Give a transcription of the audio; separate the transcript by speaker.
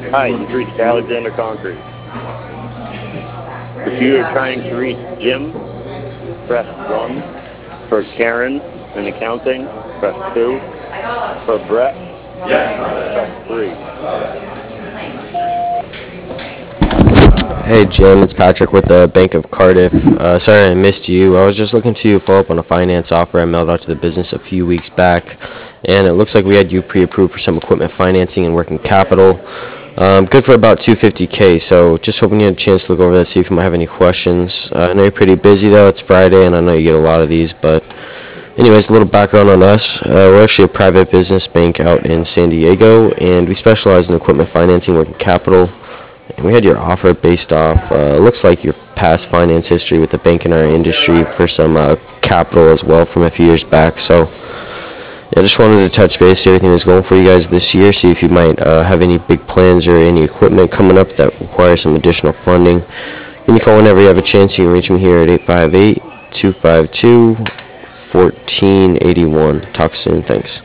Speaker 1: Hi, you've reached Alexander Concrete. If you are trying to reach Jim, press 1. For Karen in accounting, press 2. For Brett, press 3.
Speaker 2: Hey Jim, it's Patrick with the Bank of Cardiff. Sorry I missed you. I was just looking to follow up on a finance offer I mailed out to the business a few weeks back, and it looks like we had you pre-approved for some equipment financing and working capital. Good for about 250K. So just hoping you had a chance to look over that, see if you might have any questions. I know you're pretty busy though. It's Friday, and I know you get a lot of these, but anyways, a little background on us. We're actually a private business bank out in San Diego, and we specialize in equipment financing, working capital. And we had your offer based off, looks like your past finance history with the bank in our industry for some capital as well from a few years back. So I just wanted to touch base, see everything was going for you guys this year, see if you might have any big plans or any equipment coming up that requires some additional funding. Give me a call whenever you have a chance. You can reach me here at 858-252-1481. Talk soon. Thanks.